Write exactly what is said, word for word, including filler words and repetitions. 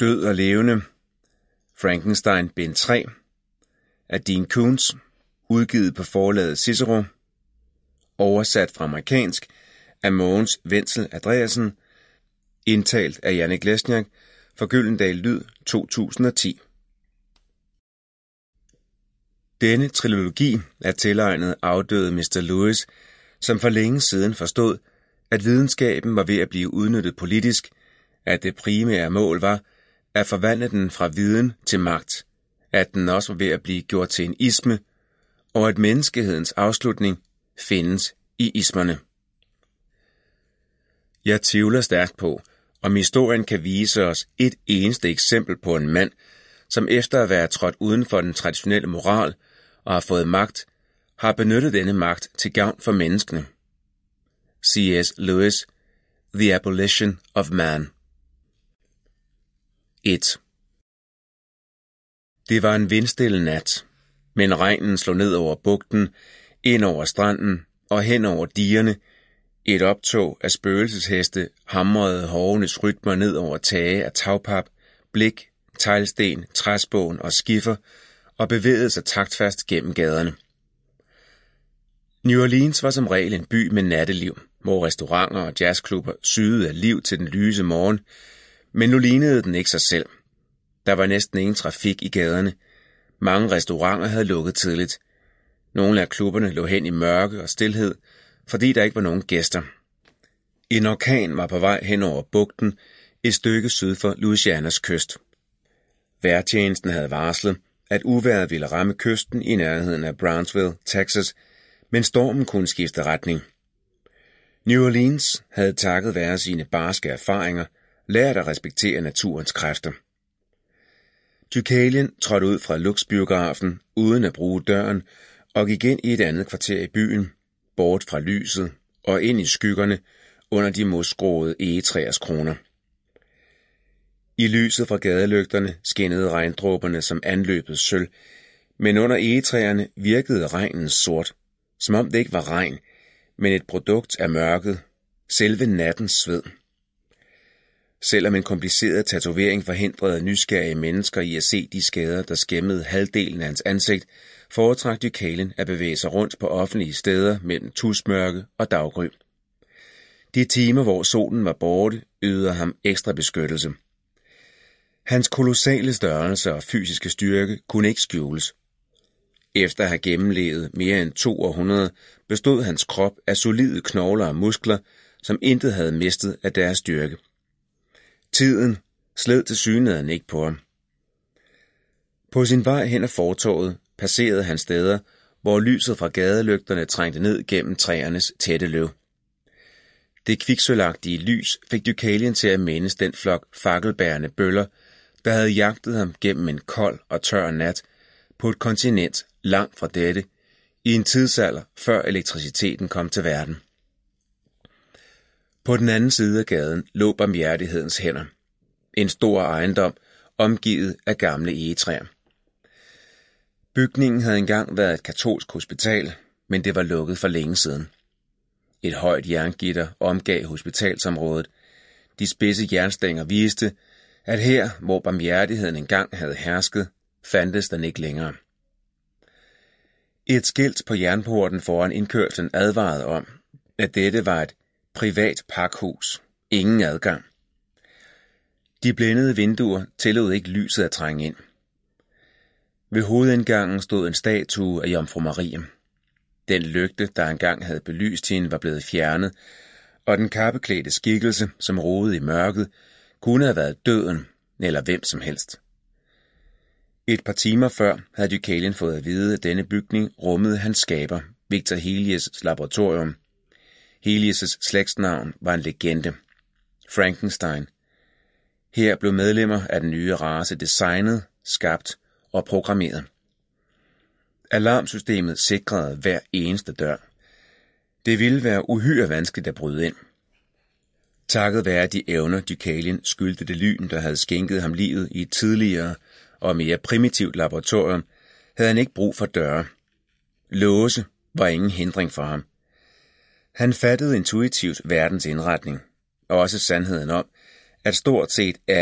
Død og levende. Frankenstein bind tre af Dean Koontz, udgivet på forlaget Cicero, oversat fra amerikansk af Mogens Wenzel Andreasen, indtalt af Janek Lesniak for Gyldendal Lyd to tusind og ti. Denne trilogi er tilegnet afdøde mister Lewis, som for længe siden forstod, at videnskaben var ved at blive udnyttet politisk, at det primære mål var at forvandle den fra viden til magt, at den også var ved at blive gjort til en isme, og at menneskehedens afslutning findes i ismerne. Jeg tvivler stærkt på, om historien kan vise os et eneste eksempel på en mand, som efter at være trådt uden for den traditionelle moral og har fået magt, har benyttet denne magt til gavn for menneskene. C S Lewis, The Abolition of Man. et. Det var en vindstille nat, men regnen slog ned over bugten, ind over stranden og hen over digerne. Et optog af spøgelsesheste hamrede hovenes rytmer ned over tage af tagpap, blik, teglsten, træspån og skiffer og bevægede sig taktfast gennem gaderne. New Orleans var som regel en by med natteliv, hvor restauranter og jazzklubber syede af liv til den lyse morgen, men nu lignede den ikke sig selv. Der var næsten ingen trafik i gaderne. Mange restauranter havde lukket tidligt. Nogle af klubberne lå hen i mørke og stilhed, fordi der ikke var nogen gæster. En orkan var på vej hen over bugten, et stykke syd for Louisianas kyst. Vejrtjenesten havde varslet, at uvejret ville ramme kysten i nærheden af Brownsville, Texas, men stormen kunne skifte retning. New Orleans havde takket være sine barske erfaringer lært at respektere naturens kræfter. Deucalion trådte ud fra Lux-biografen uden at bruge døren og gik ind i et andet kvarter i byen, bort fra lyset og ind i skyggerne under de mosgroede egetræers kroner. I lyset fra gadelygterne skinnede regndråberne som anløbet sølv, men under egetræerne virkede regnen sort, som om det ikke var regn, men et produkt af mørket, selve nattens sved. Selvom en kompliceret tatovering forhindrede nysgerrige mennesker i at se de skader, der skæmmede halvdelen af hans ansigt, foretrak Deucalion at bevæge sig rundt på offentlige steder mellem tusmørke og daggry. De timer, hvor solen var borte, ydede ham ekstra beskyttelse. Hans kolossale størrelse og fysiske styrke kunne ikke skjules. Efter at have gennemlevet mere end to århundreder, bestod hans krop af solide knogler og muskler, som intet havde mistet af deres styrke. Tiden sled tilsyneladende ikke på ham. På sin vej hen ad fortovet passerede han steder, hvor lyset fra gadelygterne trængte ned gennem træernes tætte løv. Det kviksølagtige lys fik Deucalion til at mindes den flok fakkelbærende bøller, der havde jagtet ham gennem en kold og tør nat på et kontinent langt fra dette, i en tidsalder før elektriciteten kom til verden. På den anden side af gaden lå barmhjertighedens hænder. En stor ejendom, omgivet af gamle egetræer. Bygningen havde engang været et katolsk hospital, men det var lukket for længe siden. Et højt jerngitter omgav hospitalsområdet. De spidse jernstænger viste, at her, hvor barmhjertigheden engang havde hersket, fandtes den ikke længere. Et skilt på jernporten foran indkørslen advarede om, at dette var et privat pakhus. Ingen adgang. De blændede vinduer tillod ikke lyset at trænge ind. Ved hovedindgangen stod en statue af Jomfru Marie. Den lygte, der engang havde belyst hende, var blevet fjernet, og den kappeklædte skikkelse, som rodede i mørket, kunne have været døden eller hvem som helst. Et par timer før havde Deucalion fået at vide, at denne bygning rummede hans skaber, Victor Helias' laboratorium. Helias' slægtsnavn var en legende. Frankenstein. Her blev medlemmer af den nye race designet, skabt og programmeret. Alarmsystemet sikrede hver eneste dør. Det ville være uhyre vanskeligt at bryde ind. Takket være de evner, Deucalion skyldte det lyn, der havde skænket ham livet i et tidligere og mere primitivt laboratorium, havde han ikke brug for døre. Låse var ingen hindring for ham. Han fattede intuitivt verdens indretning, og også sandheden om, at stort set